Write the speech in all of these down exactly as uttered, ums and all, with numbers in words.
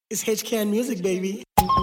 It's H K N Music, baby.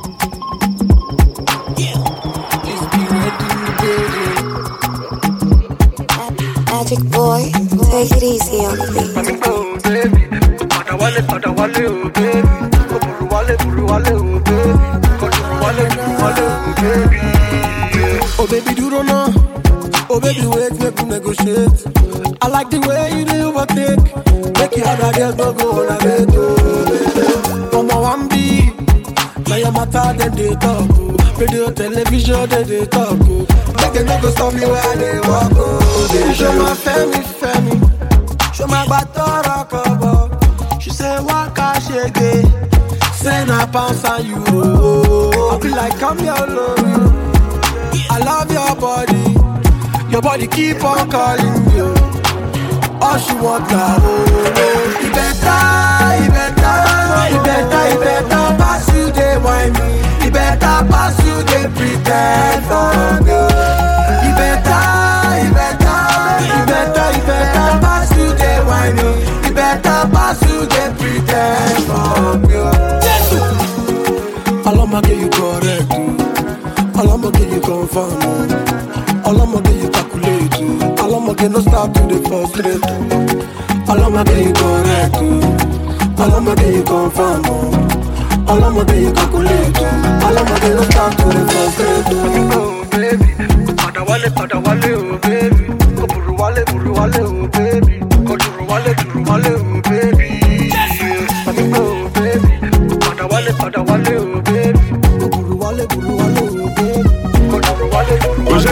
Magic boy, take it easy on me. Oh baby, pada wale, pada wale, oh baby. Go buru wale, buru wale, oh baby. Go buru wale, buru wale, oh baby. Oh baby, do don't know. Oh baby, wait, make we negotiate. I like the way you do overtake. Make you other girls don't go on a bed. Oh baby, come on, one B. Now your matter, then they talk. Oh. Radio, television, then they talk. Oh. Make them not go stop me where they walk. Oh, baby, show my family, family. Show my batora cover. She say, waka shake it. Say na pounds and euro. I feel like I'm your love. I love your body. Your body keep on calling you. All she want now, oh, oh. You better, you better, you better, you better pass you, they want me. You better pass you, they pretend for me. You better, you better, you better, you better pass you, they want me. You better pass you, they pretend for me. All I'ma get you correct, all I'ma get you confirm. All I'ma get you calculate, all I'ma get no stop to the frustrate. All I'ma get you correct, all I'ma get you confirm. All I'ma get you calculate, all I'ma get no stop to the frustrate. Oh baby, pada wale, pada wale, oh baby. Go buru wale, buru wale, oh baby. Go buru wale, buru wale, oh baby. Oh baby, pada wale, pada wale, oh baby. Go buru wale, buru wale, oh baby. Go buru wale, buru wale.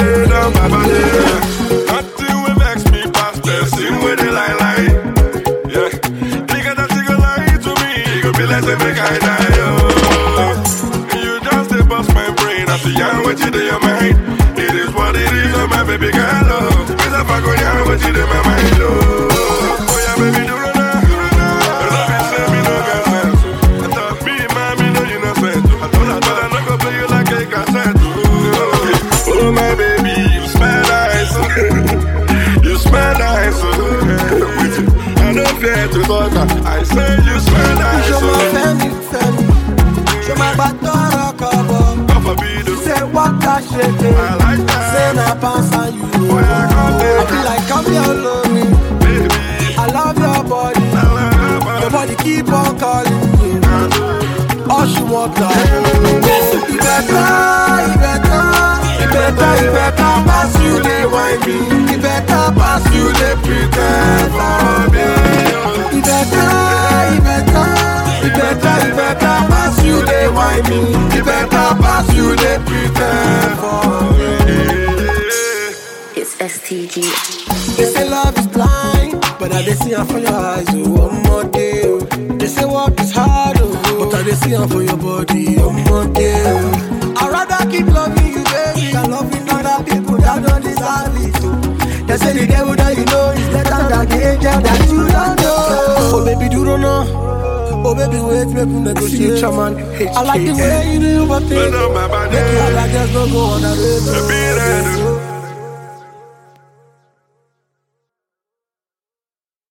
Nothing will vex me past the same way they lie lie. Yeah, nigga that you go lie to me, you go be like say make I die. Oh, you just say bust my brain. I see ya what you do your mind. It is what it is, oh my baby girl. Oh, Miss I go ya what you do my mind. Oh, oh yeah baby do it now. You love me say me no get sense. I thought me mommy know you no sense. I told her but I not go play you like a cassette. Oh my baby, you smell nice. You smell nice. I don't fear to talk. I say you smell nice. Show my family, family. Show my batora cover. Say waka shake it. I like that. Say na pounds and euro. I feel like I'm your lonely. Baby, I love your body. I love Your body keep on calling me. All she want now. You better, you better, you better, you better pass you, they want me. You better pass you, they pretend for me. You better, you better, you better, you better pass you, they want me. You better pass you, they pretend for me. It's S T G. They say love is blind, but I they see her for your eyes, oh, one more day. Oh. They say work is hard, oh, but I they see her for your body, one more day. Oh. I'd rather keep loving you, baby, than loving other people that don't deserve it. Oh. They say the devil that you know is better than the angel that you don't know. Oh baby, do don't know. Oh baby, wait, make me negotiate, man. I like the way you do your thing. Make you all like there's no go on a radio.